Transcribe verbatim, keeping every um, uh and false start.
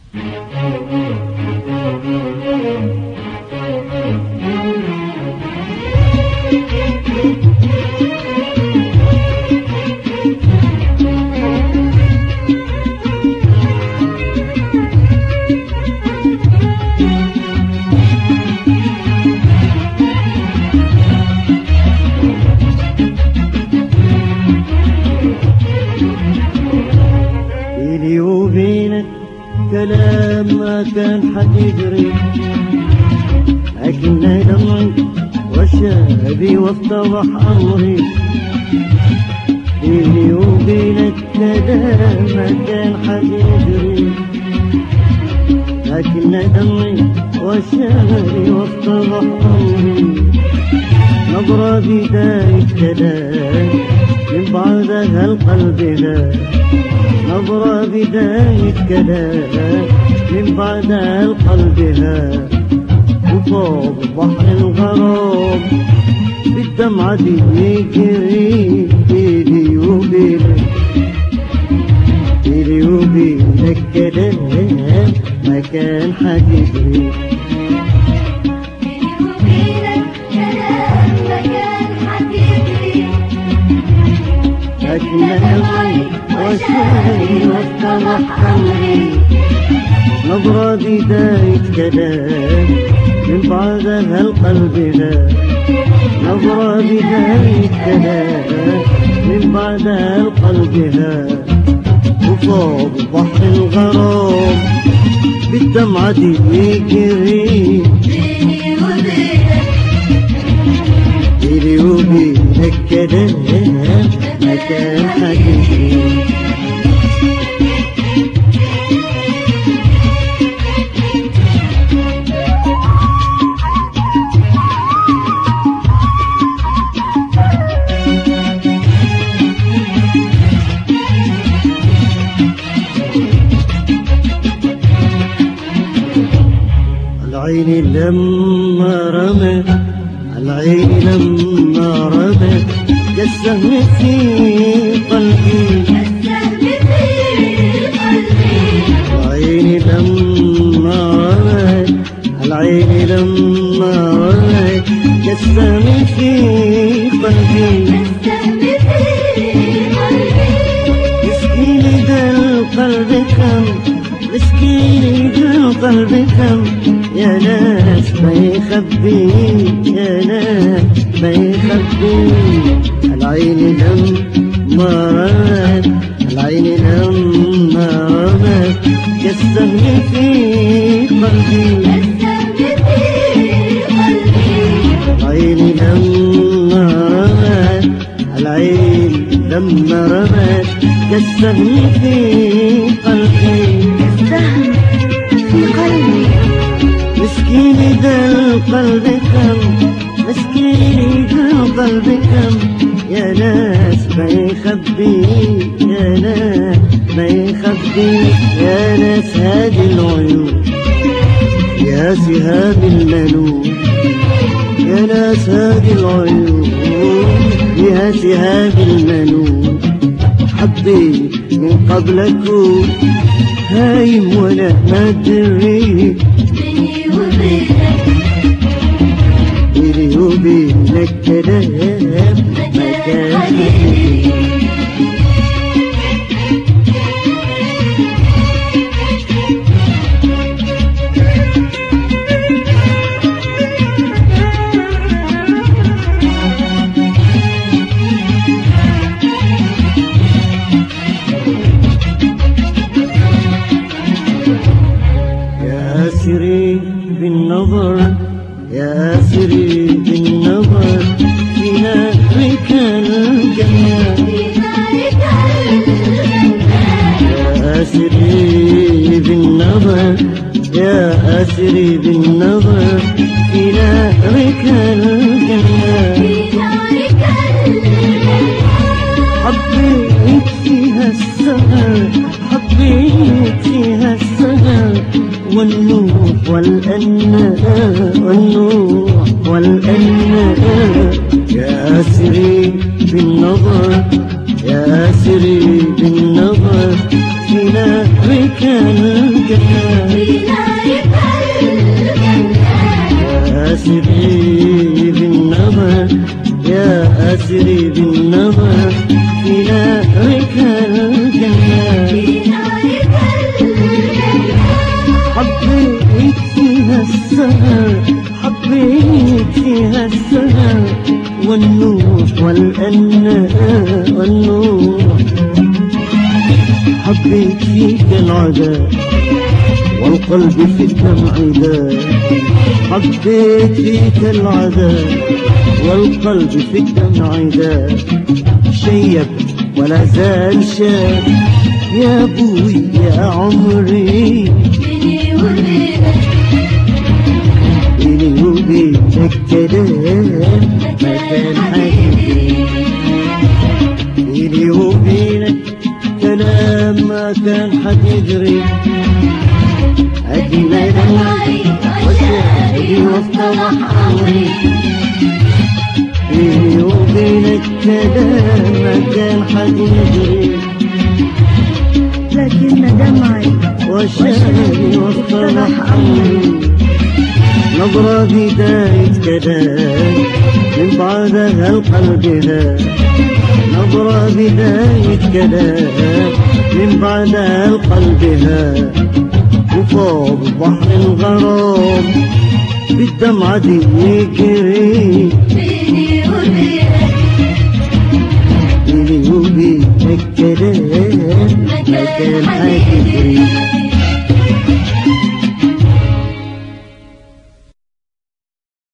بيني وبينك كلام ما كان حتجري، لكن دمعي وشابي وافتضح أمري. بيني وبينك كلام ما كان حتجري، لكن دمعي وشابي وافتضح أمري. نظرة بداية كلام من بعدها القلب لا، نظرة بداية كلام من بعدها القلب ها. وفوق بحر الغرام بالدمعة دي يجري. بيني وبينك بيني وبينك كلام ما كان حتجري، لكن دمعي وشاي وافتضح أمري. نظرة بداية كلام من بعدها القلب لا، نظرة بداية كلام من بعدها القلب لا. وفوق بحر الغرام بالدمعة دي يجري. بيني وبينك بيني وبينك كلام ما كان حتجري. العين لما رمى، العين لما رمى كالسهم في قلبي، العين لما رمى، العين لما رمى كالسهم في قلبي. مسكين ذا القلب كم، مسكين ذا القلب كم، يا ناس ما يخبي، يا ناس ما يخبي. العين لما رمت، العين لما رمت كالسهم في قلبي، العين لما رمت، العين لما رمت كالسهم في قلبي. السهم في قلبي مسكين ذا القلب كم، مسكين ذا القلب كم، يا ناس ما يخبي، يا ناس ما يخبي. يا ناس هذه العيون يا سهام المنون، يا ناس هذه العيون يا سهام المنون. حبيت من قبلكم هايم ولا ما ادري. بيني وبينك بيني وبينك كلام ما كان حتجري. يا أسري بالنظر، يا أسري بالنظر في نهرك الجنة، يا أسري بالنظر، يا أسري بالنظر في نهرك الجنة. حبيت فيها السهر، حبيت فيها السهر والنور والأناء، والنور والأناء. يا أسري بالنظر، يا أسري بالنظر في نهرك الجنة. أسري بالنظر يا أسري بالنظر في نارك الجنة في نارك الجنة حبيت فيها السهر حبيت فيها السهر والنور والأنة والنور حبيت فيك العذاب والقلب في الدمع داب حبيت فيك العذاب والقلب في الدمع داب شيب ولا زال شاب يا ابوي يا عمري بيني وبينك بيني وبينك كلام ما كان حيجري بيني وبينك كلام ما كان حتجري أجمل دمعي وشاري وافتضح أمري بيني وبينك كلام ما كان حتجري لكن دمعي وشاري وافتضح أمري نظرة بداية كلام من بعدها القلب ذا نظرة بداية كلام من بعدها القلب ذا وفوق بحر الغرام بالدمعة دي يجري بيني وبينك بيني وبينك كلام ما كان